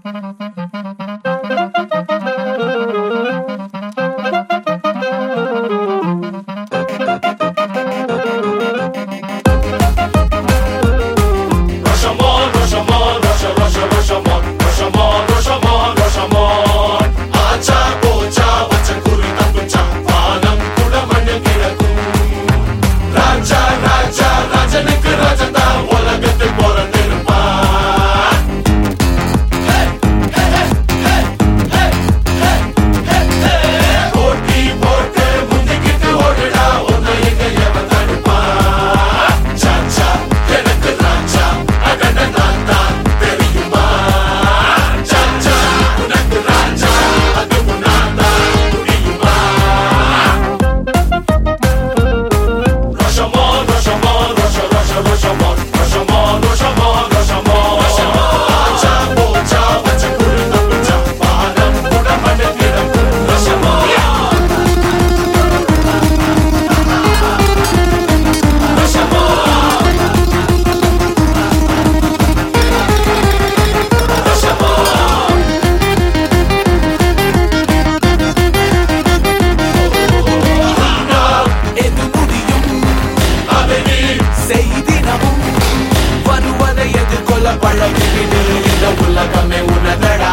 உலகமே உனதடா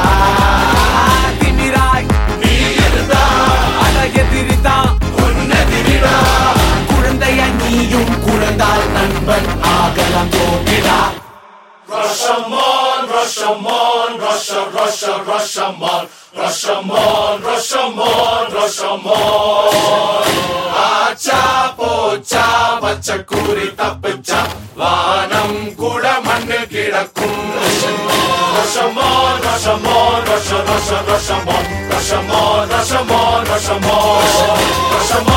திமிராய் நீ இருந்தா அட எதிரிதா உன்னதிரிடா குழந்தைய நீயும் குழந்தால் நண்பன் ஆகலாம் தோங்கிடா Rashomon, Rashomon, Rashomon, Rashomon, Rashomon, Rashomon. Acha pocha, bacha kuri tapcha, vanam kuda mannu kidakkum. Rashomon, Rashomon, Rashomon, Rashomon, Rashomon, Rashomon, Rashomon, Rashomon.